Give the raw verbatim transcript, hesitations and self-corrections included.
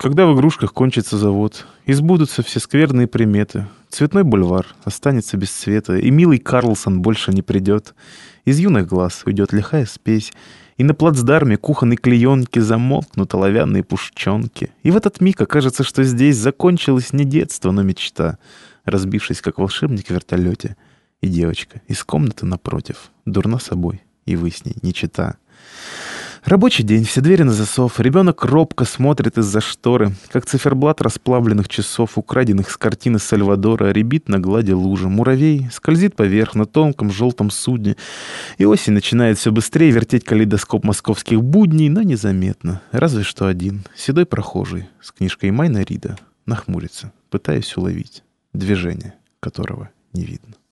Когда в игрушках кончится завод, и сбудутся все скверные приметы, цветной бульвар останется без цвета, и милый Карлсон больше не придет. Из юных глаз уйдет лихая спесь, и на плацдарме кухонной клеенки замолкнут оловянные пушченки. И в этот миг окажется, что здесь закончилось не детство, но мечта, разбившись, как волшебник в вертолете. И девочка из комнаты напротив, дурна собой, и вы с ней не чета. Рабочий день, все двери на засов. Ребенок робко смотрит из-за шторы, как циферблат расплавленных часов, украденных с картины Сальвадора, рябит на глади лужи. Муравей скользит поверх на тонком желтом судне. И осень начинает все быстрее вертеть калейдоскоп московских будней, но незаметно. Разве что один, седой прохожий, с книжкой Майна Рида, нахмурится, пытаясь уловить движение, которого не видно.